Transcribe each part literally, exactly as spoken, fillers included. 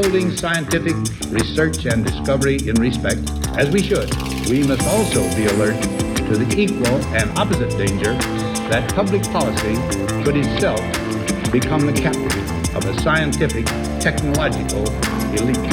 upholding scientific research and discovery in respect, as we should, we must also be alert to the equal and opposite danger that public policy could itself become the captive of a scientific, technological elite.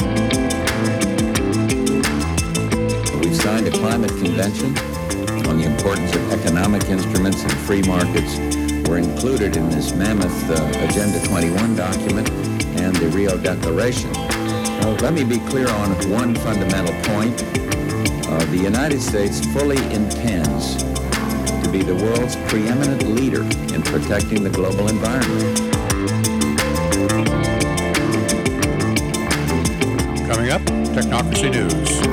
We've signed a climate convention on the importance of economic instruments and free markets. Were included in this mammoth uh, Agenda twenty-one document and the Rio Declaration. Now, let me be clear on one fundamental point. Uh, the United States fully intends to be the world's preeminent leader in protecting the global environment. Coming up, Technocracy News.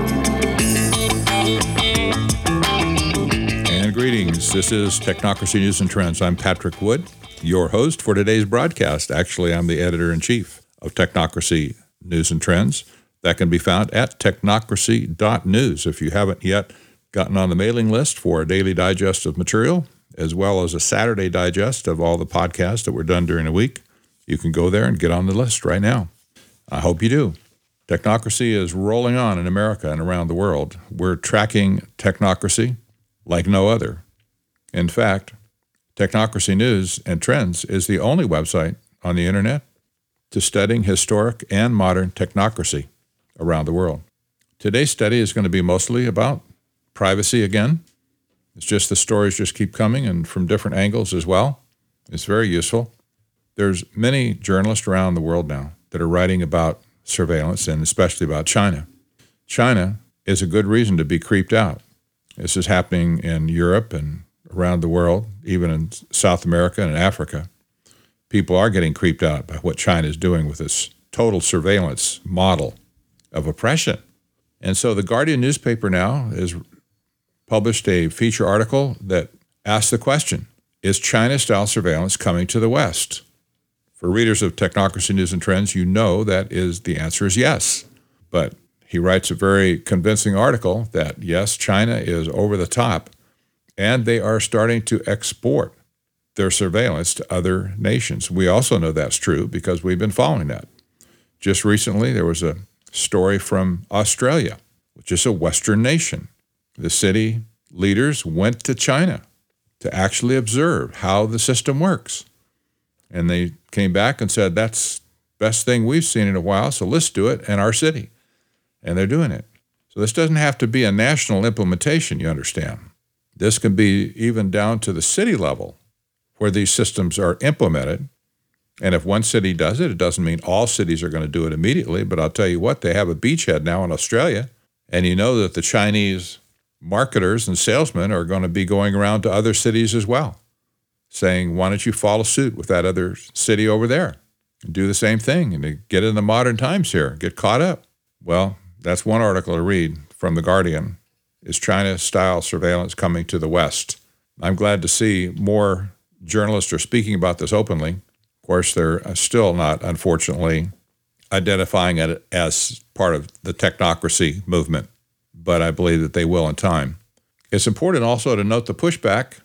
And greetings. This is Technocracy News and Trends. I'm Patrick Wood, your host for today's broadcast. Actually, I'm the editor-in-chief of Technocracy News and Trends. That can be found at technocracy dot news. If you haven't yet gotten on the mailing list for a daily digest of material, as well as a Saturday digest of all the podcasts that were done during the week, you can go there and get on the list right now. I hope you do. Technocracy is rolling on in America and around the world. We're tracking technocracy like no other. In fact, Technocracy News and Trends is the only website on the internet to studying historic and modern technocracy around the world. Today's study is going to be mostly about privacy again. It's just the stories just keep coming and from different angles as well. It's very useful. There's many journalists around the world now that are writing about surveillance and especially about China. China is a good reason to be creeped out. This is happening in Europe and around the world, even in South America and Africa. People are getting creeped out by what China is doing with this total surveillance model of oppression. And so the Guardian newspaper now has published a feature article that asks the question, is China-style surveillance coming to the West? For readers of Technocracy News and Trends, you know that is the answer is yes. But he writes a very convincing article that, yes, China is over the top, and they are starting to export their surveillance to other nations. We also know that's true because we've been following that. Just recently, there was a story from Australia, which is a Western nation. The city leaders went to China to actually observe how the system works. And they came back and said, that's the best thing we've seen in a while, so let's do it in our city. And they're doing it. So this doesn't have to be a national implementation, you understand. This can be even down to the city level where these systems are implemented. And if one city does it, it doesn't mean all cities are going to do it immediately. But I'll tell you what, they have a beachhead now in Australia. And you know that the Chinese marketers and salesmen are going to be going around to other cities as well, saying, why don't you follow suit with that other city over there and do the same thing and get in the modern times here, get caught up. Well, that's one article to read from The Guardian. Is China-style surveillance coming to the West? I'm glad to see more journalists are speaking about this openly. Of course, they're still not, unfortunately, identifying it as part of the technocracy movement, but I believe that they will in time. It's important also to note the pushback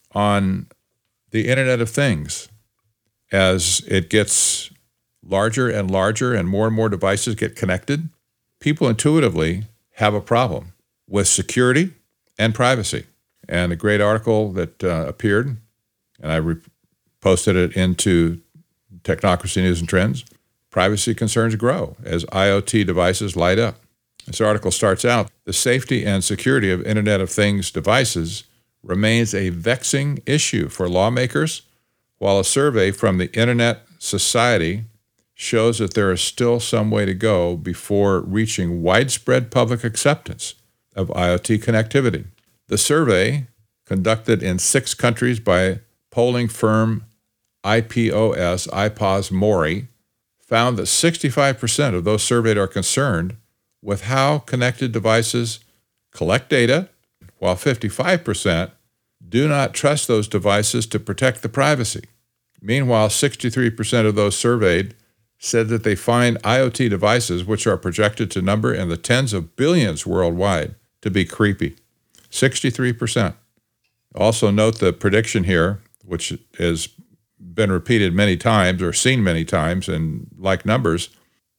on the Internet of Things. As it gets larger and larger and more and more devices get connected, people intuitively have a problem with security and privacy. And a great article that uh, appeared, and I re- posted it into Technocracy News and Trends, privacy concerns grow as IoT devices light up. This article starts out, the safety and security of Internet of Things devices remains a vexing issue for lawmakers, while a survey from the Internet Society shows that there is still some way to go before reaching widespread public acceptance of IoT connectivity. The survey, conducted in six countries by polling firm I P O S, I P O S Mori, found that sixty-five percent of those surveyed are concerned with how connected devices collect data, while fifty-five percent do not trust those devices to protect the privacy. Meanwhile, sixty-three percent of those surveyed said that they find IoT devices, which are projected to number in the tens of billions worldwide, to be creepy. sixty-three percent. Also note the prediction here, which has been repeated many times or seen many times in like numbers.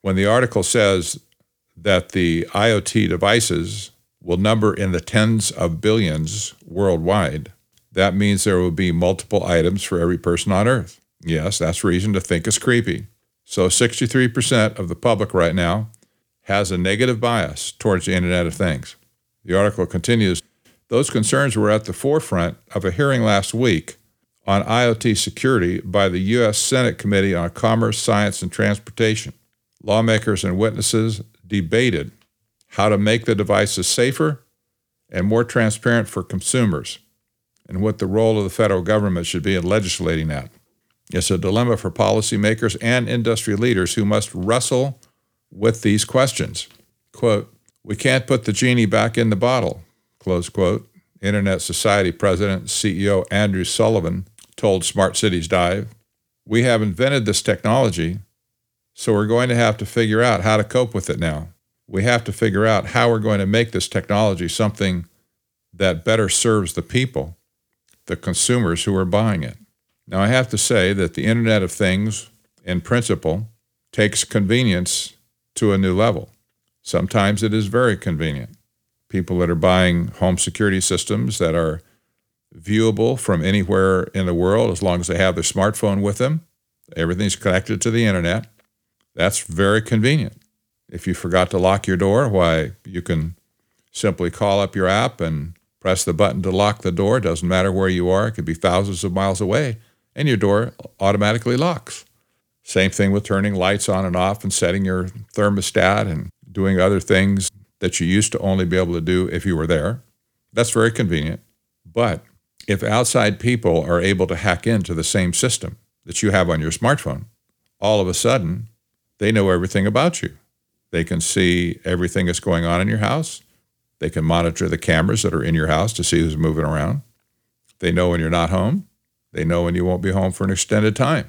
When the article says that the IoT devices will number in the tens of billions worldwide, that means there will be multiple items for every person on Earth. Yes, that's reason to think it's creepy. So sixty-three percent of the public right now has a negative bias towards the Internet of Things. The article continues, those concerns were at the forefront of a hearing last week on IoT security by the U S Senate Committee on Commerce, Science, and Transportation. Lawmakers and witnesses debated how to make the devices safer and more transparent for consumers, and what the role of the federal government should be in legislating that. It's a dilemma for policymakers and industry leaders who must wrestle with these questions. Quote, we can't put the genie back in the bottle, close quote. Internet Society President and C E O Andrew Sullivan told Smart Cities Dive, we have invented this technology, so we're going to have to figure out how to cope with it now. We have to figure out how we're going to make this technology something that better serves the people, the consumers who are buying it. Now, I have to say that the Internet of Things, in principle, takes convenience to a new level. Sometimes it is very convenient. People that are buying home security systems that are viewable from anywhere in the world, as long as they have their smartphone with them, everything's connected to the Internet. That's very convenient. If you forgot to lock your door, why, you can simply call up your app and press the button to lock the door. It doesn't matter where you are. It could be thousands of miles away, and your door automatically locks. Same thing with turning lights on and off and setting your thermostat and doing other things that you used to only be able to do if you were there. That's very convenient. But if outside people are able to hack into the same system that you have on your smartphone, all of a sudden, they know everything about you. They can see everything that's going on in your house. They can monitor the cameras that are in your house to see who's moving around. They know when you're not home. They know when you won't be home for an extended time.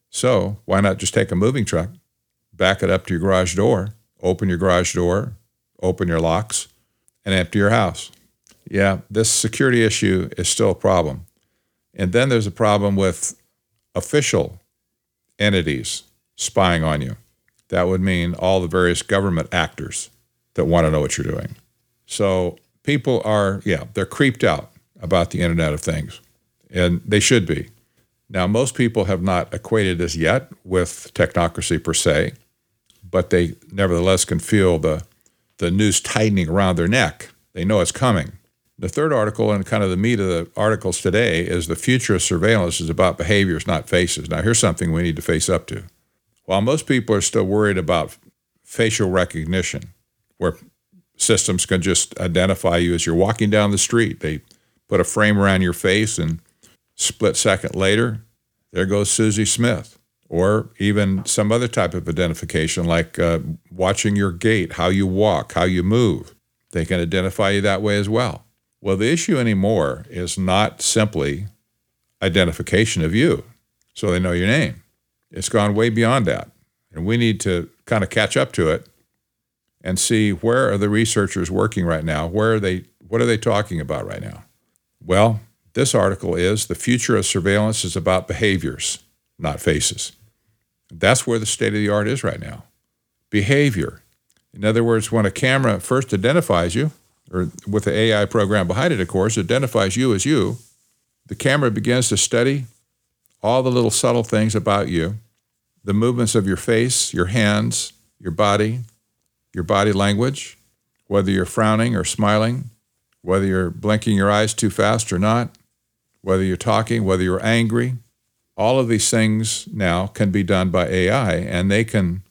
So why not just take a moving truck, back it up to your garage door, open your garage door, open your locks, and empty your house? Yeah, this security issue is still a problem. And then there's a problem with official entities spying on you. That would mean all the various government actors that want to know what you're doing. So people are, yeah, they're creeped out about the Internet of Things, and they should be. Now, most people have not equated this yet with technocracy per se, but they nevertheless can feel the, the noose tightening around their neck. They know it's coming. The third article, and kind of the meat of the articles today, is the future of surveillance is about behaviors, not faces. Now, here's something we need to face up to. While most people are still worried about facial recognition, where systems can just identify you as you're walking down the street, they put a frame around your face, and split second later, there goes Susie Smith. Or even some other type of identification, like uh, watching your gait, how you walk, how you move. They can identify you that way as well. Well, the issue anymore is not simply identification of you, so they know your name. It's gone way beyond that. And we need to kind of catch up to it and see, where are the researchers working right now? Where are they, what are they talking about right now? Well, this article is, the future of surveillance is about behaviors, not faces. That's where the state of the art is right now. Behavior. In other words, when a camera first identifies you, or with the A I program behind it, of course, identifies you as you, the camera begins to study all the little subtle things about you, the movements of your face, your hands, your body, your body language, whether you're frowning or smiling, whether you're blinking your eyes too fast or not, whether you're talking, whether you're angry. All of these things now can be done by A I, and they can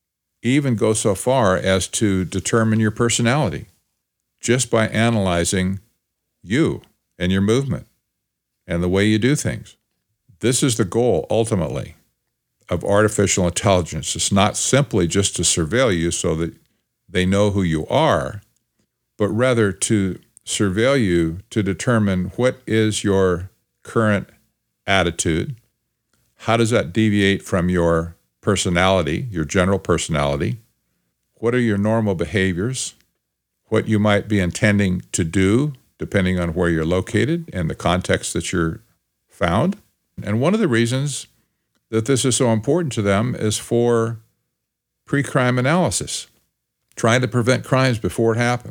even go so far as to determine your personality just by analyzing you and your movement and the way you do things. This is the goal, ultimately, of artificial intelligence. It's not simply just to surveil you so that they know who you are, but rather to surveil you to determine what is your current attitude, how does that deviate from your personality, your general personality, what are your normal behaviors, what you might be intending to do, depending on where you're located and the context that you're found. And one of the reasons that this is so important to them is for pre-crime analysis, trying to prevent crimes before it happens.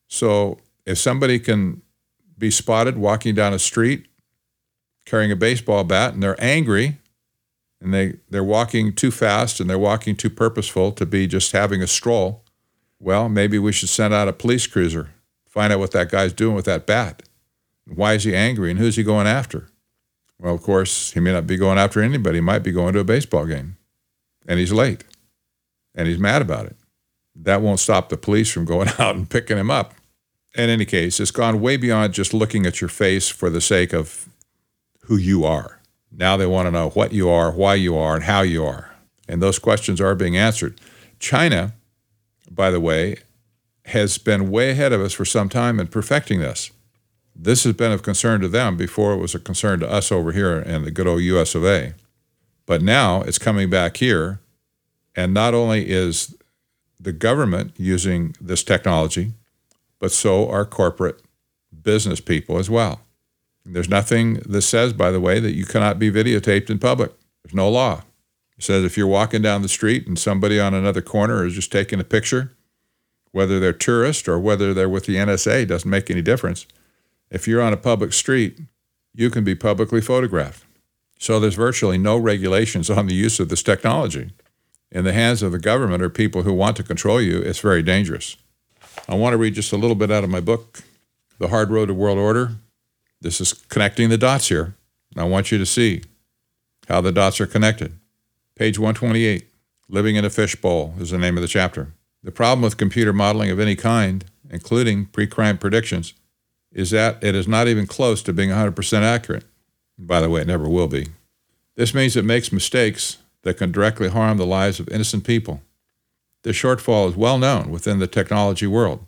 So if somebody can be spotted walking down a street carrying a baseball bat and they're angry and they, they're walking too fast and they're walking too purposeful to be just having a stroll, well, maybe we should send out a police cruiser, find out what that guy's doing with that bat. Why is he angry and who's he going after? Well, of course, he may not be going after anybody. He might be going to a baseball game and he's late and he's mad about it. That won't stop the police from going out and picking him up. In any case, it's gone way beyond just looking at your face for the sake of who you are. Now they want to know what you are, why you are, and how you are. And those questions are being answered. China, by the way, has been way ahead of us for some time in perfecting this. This has been of concern to them before it was a concern to us over here in the good old U S of A. But now it's coming back here, and not only is the government using this technology, but so are corporate business people as well. There's nothing that says, by the way, that you cannot be videotaped in public. There's no law. It says if you're walking down the street and somebody on another corner is just taking a picture, whether they're tourists or whether they're with the N S A, doesn't make any difference. If you're on a public street, you can be publicly photographed. So there's virtually no regulations on the use of this technology. In the hands of the government or people who want to control you, it's very dangerous. I want to read just a little bit out of my book, The Hard Road to World Order. This is connecting the dots here. I want you to see how the dots are connected. Page one twenty-eight, Living in a Fishbowl is the name of the chapter. The problem with computer modeling of any kind, including pre-crime predictions, is that it is not even close to being one hundred percent accurate. By the way, it never will be. This means it makes mistakes that can directly harm the lives of innocent people. This shortfall is well known within the technology world.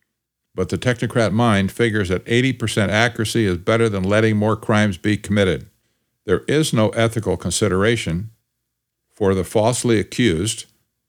But the technocrat mind figures that eighty percent accuracy is better than letting more crimes be committed. There is no ethical consideration for the falsely accused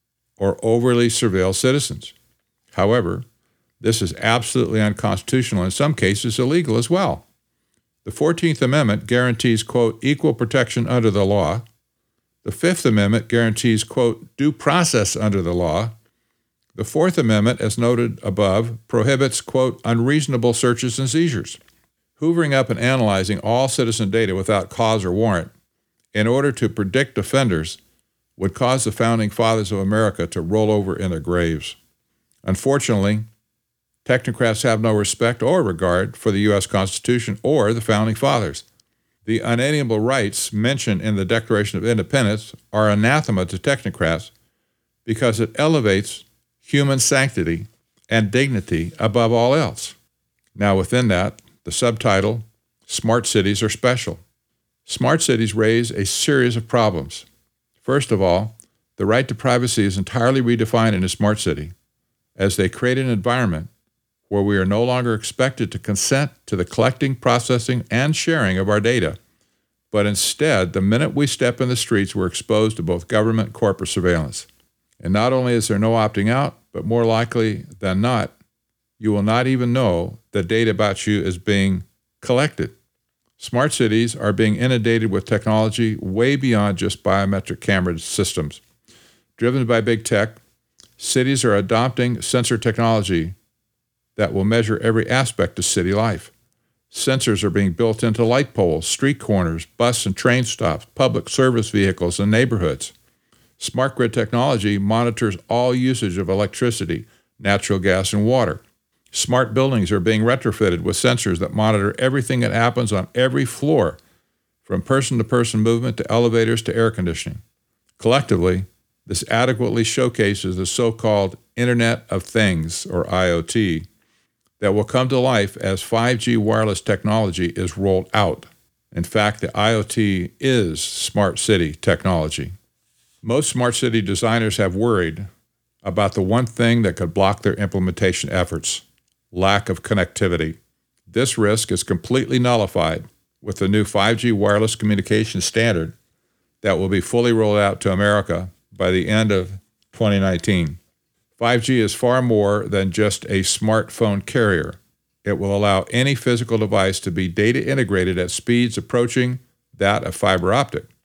or overly surveilled citizens. However, this is absolutely unconstitutional, in some cases illegal as well. The fourteenth Amendment guarantees, quote, equal protection under the law. The Fifth Amendment guarantees, quote, due process under the law. The Fourth Amendment, as noted above, prohibits, quote, unreasonable searches and seizures. Hoovering up and analyzing all citizen data without cause or warrant in order to predict offenders would cause the founding fathers of America to roll over in their graves. Unfortunately, technocrats have no respect or regard for the U S Constitution or the founding fathers. The unalienable rights mentioned in the Declaration of Independence are anathema to technocrats because it elevates human sanctity and dignity above all else. Now, within that, the subtitle, Smart Cities Are Special. Smart cities raise a series of problems. First of all, the right to privacy is entirely redefined in a smart city, as they create an environment where we are no longer expected to consent to the collecting, processing, and sharing of our data, but instead, the minute we step in the streets, we're exposed to both government and corporate surveillance. And not only is there no opting out, but more likely than not, you will not even know that data about you is being collected. Smart cities are being inundated with technology way beyond just biometric camera systems. Driven by big tech, cities are adopting sensor technology that will measure every aspect of city life. Sensors are being built into light poles, street corners, bus and train stops, public service vehicles, and neighborhoods. Smart grid technology monitors all usage of electricity, natural gas, and water. Smart buildings are being retrofitted with sensors that monitor everything that happens on every floor, from person-to-person movement to elevators to air conditioning. Collectively, this adequately showcases the so-called Internet of Things, or I O T, that will come to life as five G wireless technology is rolled out. In fact, the I O T is smart city technology. Most smart city designers have worried about the one thing that could block their implementation efforts: lack of connectivity. This risk is completely nullified with the new five G wireless communication standard that will be fully rolled out to America by the end of twenty nineteen. five G is far more than just a smartphone carrier. It will allow any physical device to be data integrated at speeds approaching that of fiber optic.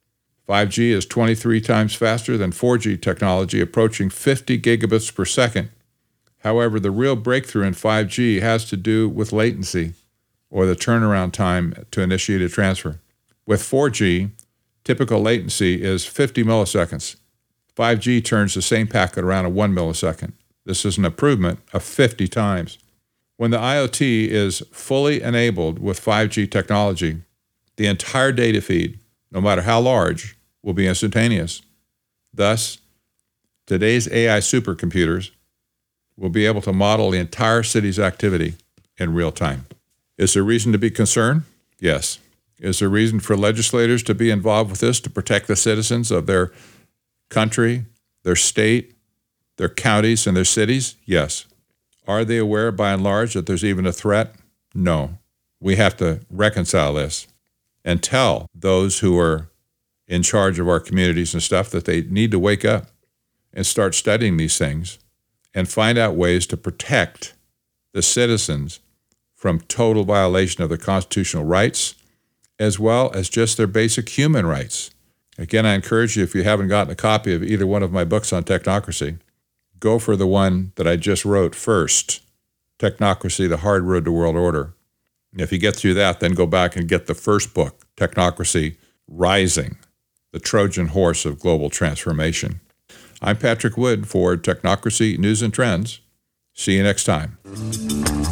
five G is twenty-three times faster than four G technology, approaching fifty gigabits per second. However, the real breakthrough in five G has to do with latency, or the turnaround time to initiate a transfer. With four G, typical latency is fifty milliseconds. five G turns the same packet around in one millisecond. This is an improvement of fifty times. When the IoT is fully enabled with five G technology, the entire data feed, no matter how large, will be instantaneous. Thus, today's A I supercomputers will be able to model the entire city's activity in real time. Is there reason to be concerned? Yes. Is there reason for legislators to be involved with this to protect the citizens of their country, their state, their counties, and their cities? Yes. Are they aware, by and large, that there's even a threat? No. We have to reconcile this and tell those who are in charge of our communities and stuff that they need to wake up and start studying these things and find out ways to protect the citizens from total violation of their constitutional rights, as well as just their basic human rights. Again, I encourage you, if you haven't gotten a copy of either one of my books on technocracy, go for the one that I just wrote first, Technocracy, The Hard Road to World Order. And if you get through that, then go back and get the first book, Technocracy, Rising, the Trojan Horse of Global Transformation. I'm Patrick Wood for Technocracy News and Trends. See you next time.